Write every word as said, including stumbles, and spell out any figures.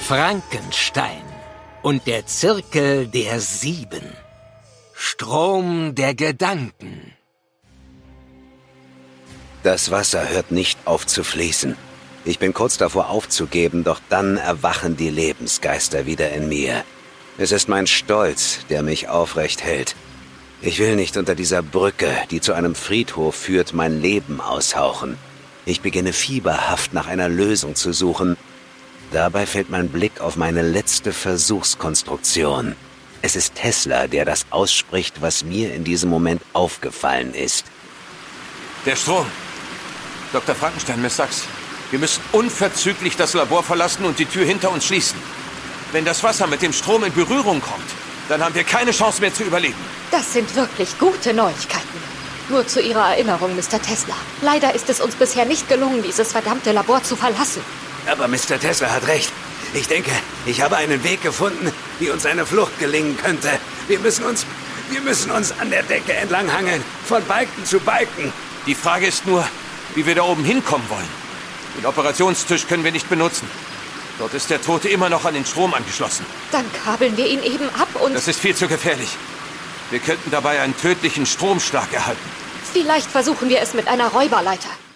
Frankenstein und der Zirkel der Sieben. Strom der Gedanken. Das Wasser hört nicht auf zu fließen. Ich bin kurz davor aufzugeben, doch dann erwachen die Lebensgeister wieder in mir. Es ist mein Stolz, der mich aufrecht hält. Ich will nicht unter dieser Brücke, die zu einem Friedhof führt, mein Leben aushauchen. Ich beginne fieberhaft nach einer Lösung zu suchen. Dabei fällt mein Blick auf meine letzte Versuchskonstruktion. Es ist Tesla, der das ausspricht, was mir in diesem Moment aufgefallen ist. Der Strom. Doktor Frankenstein, Miss Sachs. Wir müssen unverzüglich das Labor verlassen und die Tür hinter uns schließen. Wenn das Wasser mit dem Strom in Berührung kommt, dann haben wir keine Chance mehr zu überleben. Das sind wirklich gute Neuigkeiten. Nur zu Ihrer Erinnerung, Mister Tesla. Leider ist es uns bisher nicht gelungen, dieses verdammte Labor zu verlassen. Aber Mister Tesla hat recht. Ich denke, ich habe einen Weg gefunden, wie uns eine Flucht gelingen könnte. Wir müssen uns, wir müssen uns an der Decke entlanghangeln, von Balken zu Balken. Die Frage ist nur, wie wir da oben hinkommen wollen. Den Operationstisch können wir nicht benutzen. Dort ist der Tote immer noch an den Strom angeschlossen. Dann kabeln wir ihn eben ab und... Das ist viel zu gefährlich. Wir könnten dabei einen tödlichen Stromschlag erhalten. Vielleicht versuchen wir es mit einer Räuberleiter.